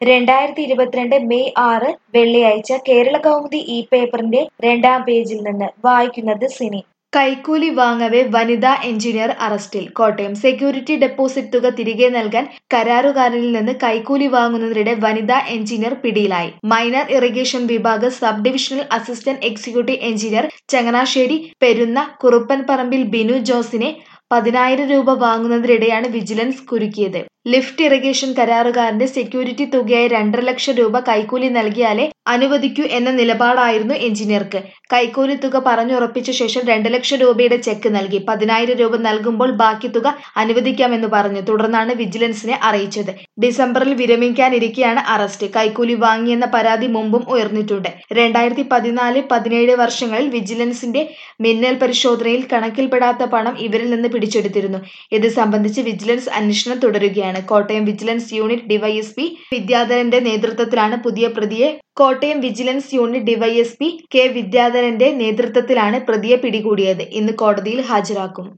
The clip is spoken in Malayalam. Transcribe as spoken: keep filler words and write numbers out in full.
രണ്ടായിരത്തി ഇരുപത്തിരണ്ട് മെയ് ആറ് വെള്ളിയാഴ്ച കേരളകൗമുദി ഈ പേപ്പറിന്റെ രണ്ടാം പേജിൽ നിന്ന് വായിക്കുന്നത് സിനി. കൈക്കൂലി വാങ്ങവെ വനിതാ എഞ്ചിനീയർ അറസ്റ്റിൽ. കോട്ടയം സെക്യൂരിറ്റി ഡെപ്പോസിറ്റ് തുക തിരികെ നൽകാൻ കരാറുകാരനിൽ നിന്ന് കൈക്കൂലി വാങ്ങുന്നതിനിടെ വനിതാ എഞ്ചിനീയർ പിടിയിലായി. മൈനർ ഇറിഗേഷൻ വിഭാഗം sub divisional assistant executive engineer Changanassery Perunna കുറുപ്പൻപറമ്പിൽ ബിനു ജോസിനെ പതിനായിരം രൂപ വാങ്ങുന്നതിനിടെയാണ് വിജിലൻസ് കുരുക്കിയത്. ലിഫ്റ്റ് ഇറിഗേഷൻ കരാറുകാരന്റെ സെക്യൂരിറ്റി തുകയായി രണ്ടര ലക്ഷം രൂപ കൈക്കൂലി നൽകിയാലേ അനുവദിക്കൂ എന്ന നിലപാടായിരുന്നു എഞ്ചിനീയർക്ക്. കൈക്കൂലി തുക പറഞ്ഞുറപ്പിച്ച ശേഷം രണ്ട് ലക്ഷം രൂപയുടെ ചെക്ക് നൽകി. പതിനായിരം രൂപ നൽകുമ്പോൾ ബാക്കി തുക അനുവദിക്കാമെന്ന് പറഞ്ഞു. തുടർന്നാണ് വിജിലൻസിനെ അറിയിച്ചത്. ഡിസംബറിൽ വിരമിക്കാനിരിക്കെയാണ് അറസ്റ്റ്. കൈക്കൂലി വാങ്ങിയെന്ന പരാതി മുമ്പും ഉയർന്നിട്ടുണ്ട്. രണ്ടായിരത്തി പതിനാല് പതിനേഴ് വർഷങ്ങളിൽ വിജിലൻസിന്റെ മിന്നൽ പരിശോധനയിൽ കണക്കിൽപ്പെടാത്ത പണം ഇവരിൽ നിന്ന് പിടിച്ചെടുത്തിരുന്നു. ഇത് സംബന്ധിച്ച് വിജിലൻസ് അന്വേഷണം തുടരുകയാണ്. കോട്ടയം വിജിലൻസ് യൂണിറ്റ് ഡിവൈഎസ്പി വിദ്യാധരന്റെ നേതൃത്വത്തിലാണ് പുതിയ പ്രതിയെ Kottayam vigilance unit DYSP K വിദ്യാധരന്റെ നേതൃത്വത്തിലാണ് പ്രതിയെ പിടികൂടിയത്. ഇന്ന് കോടതിയിൽ ഹാജരാക്കും.